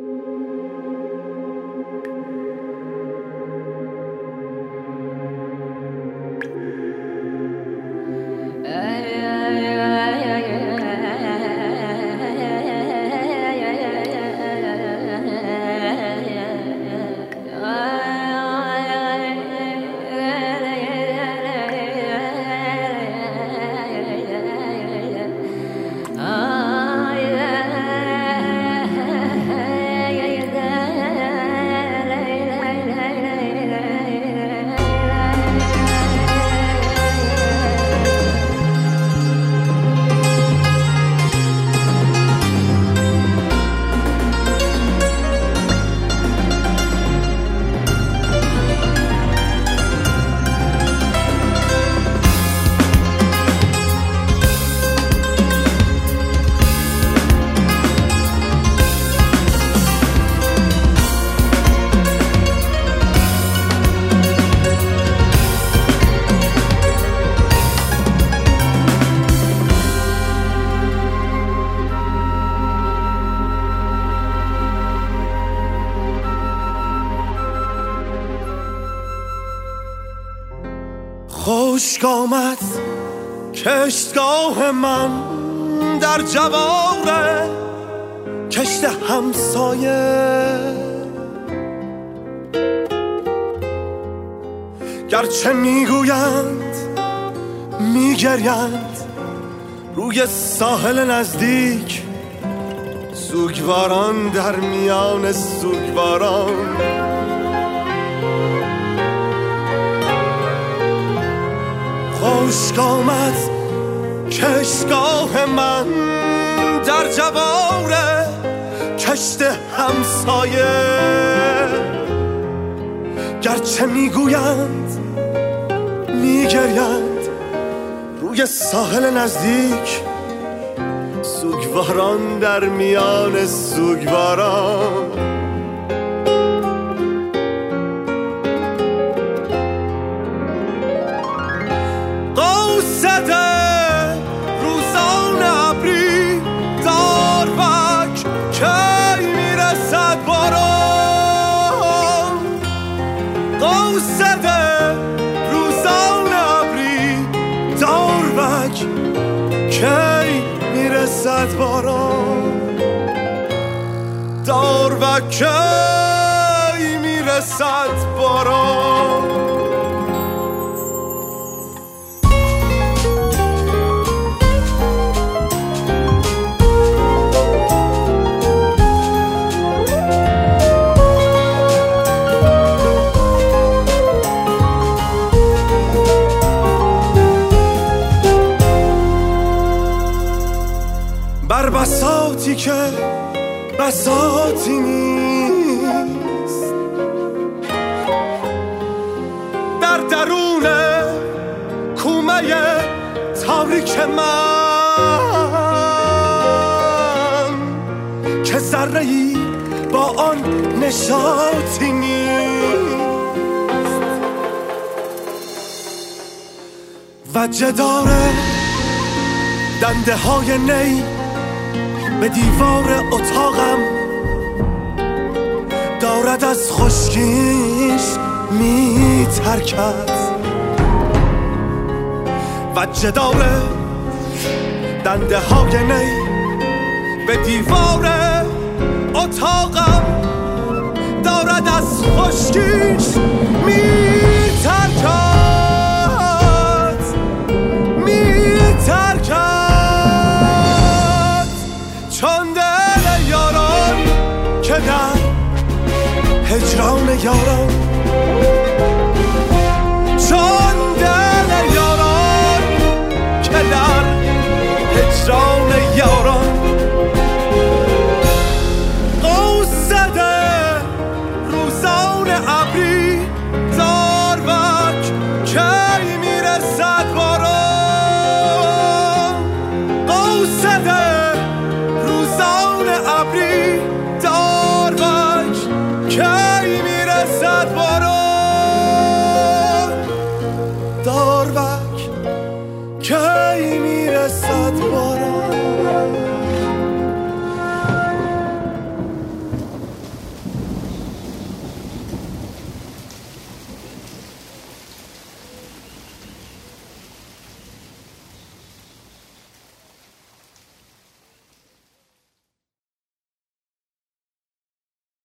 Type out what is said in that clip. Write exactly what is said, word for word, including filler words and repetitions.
خشک آمد کشتگاه من در جوار کشت همسایه، گرچه میگویند میگریند روی ساحل نزدیک، سوگواران در میان سوگواران. خشک آمد کشتگاه من در جوار کشت همسایه، گرچه میگویند میگریند روی ساحل نزدیک، سوگواران در میان سوگواران. قوسده روزان ابری داروک کی میرسد باران، قوسده روزان ابری داروک کی میرسد باران، داروک کی میرسد باران. بر بساطی که بساطی نیست، در درون کومه تاریک من که ذره‌ای با آن نشاطی نیست، و جدار دنده های نی به دیوار اتاقم دارد از خشکیش می ترکد، و جدار دنده های نی به دیوار اتاقم دارد از خشکیش می ترکد، می ترکد. چون دل یاران که در هجران یاران، چون